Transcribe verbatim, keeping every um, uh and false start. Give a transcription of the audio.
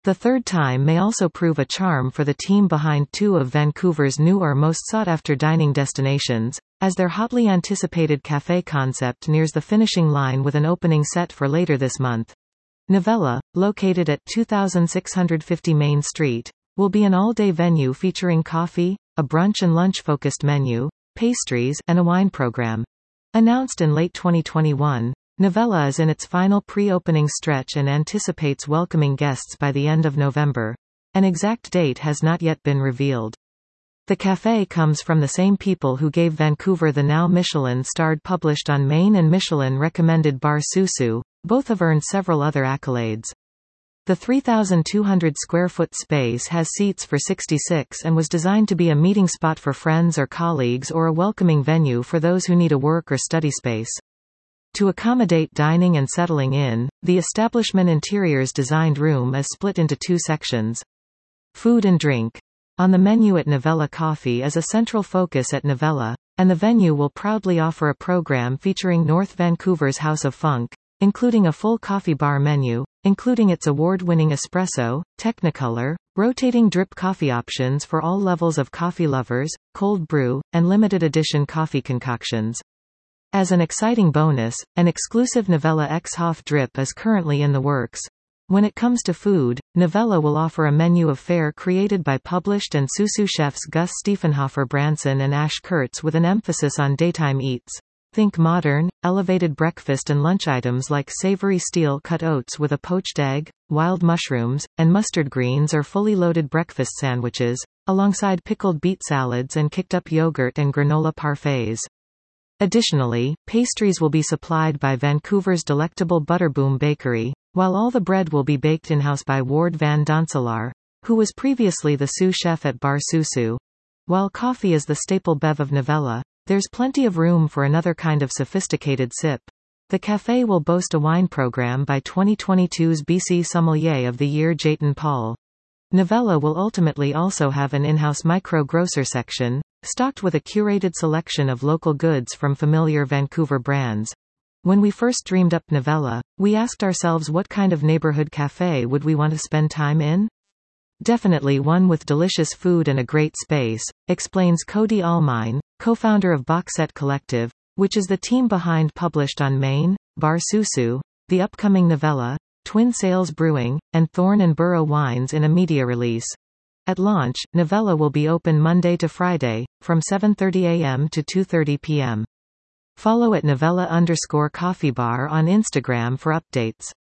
The third time may also prove a charm for the team behind two of Vancouver's new or most sought-after dining destinations, as their hotly anticipated café concept nears the finishing line with an opening set for later this month. Novella, located at two thousand six hundred fifty Main Street, will be an all-day venue featuring coffee, a brunch and lunch-focused menu, pastries, and a wine program. Announced in late twenty twenty-one, Novella is in its final pre-opening stretch and anticipates welcoming guests by the end of November. An exact date has not yet been revealed. The café comes from the same people who gave Vancouver the now Michelin-starred Published on Main and Michelin-recommended Bar Susu. Both have earned several other accolades. The three thousand two hundred square foot space has seats for sixty-six and was designed to be a meeting spot for friends or colleagues or a welcoming venue for those who need a work or study space. To accommodate dining and settling in, the establishment interior's designed room is split into two sections. Food and drink. On the menu at Novella, coffee is a central focus at Novella, and the venue will proudly offer a program featuring North Vancouver's House of Funk, including a full coffee bar menu, including its award-winning espresso, Technicolor, rotating drip coffee options for all levels of coffee lovers, cold brew, and limited edition coffee concoctions. As an exciting bonus, an exclusive Novella X Hoff drip is currently in the works. When it comes to food, Novella will offer a menu of fare created by Published and Susu chefs Gus Stiefenhofer Branson and Ash Kurtz with an emphasis on daytime eats. Think modern, elevated breakfast and lunch items like savory steel-cut oats with a poached egg, wild mushrooms, and mustard greens or fully loaded breakfast sandwiches, alongside pickled beet salads and kicked-up yogurt and granola parfaits. Additionally, pastries will be supplied by Vancouver's delectable Butterboom Bakery, while all the bread will be baked in-house by Ward van Donselaar, who was previously the sous chef at Bar Susu. While coffee is the staple bev of Novella, there's plenty of room for another kind of sophisticated sip. The café will boast a wine program by twenty twenty-two's B C Sommelier of the Year Jayton Paul. Novella will ultimately also have an in-house micro-grocer section, stocked with a curated selection of local goods from familiar Vancouver brands. When we first dreamed up Novella, we asked ourselves what kind of neighborhood café would we want to spend time in? Definitely one with delicious food and a great space, explains Cody Almine, co-founder of Boxset Collective, which is the team behind Published on Main, Bar Susu, the upcoming Novella, Twin Sails Brewing, and Thorn and Burrow Wines in a media release. At launch, Novella will be open Monday to Friday, from seven thirty a m to two thirty p m Follow at Novella underscore coffee bar on Instagram for updates.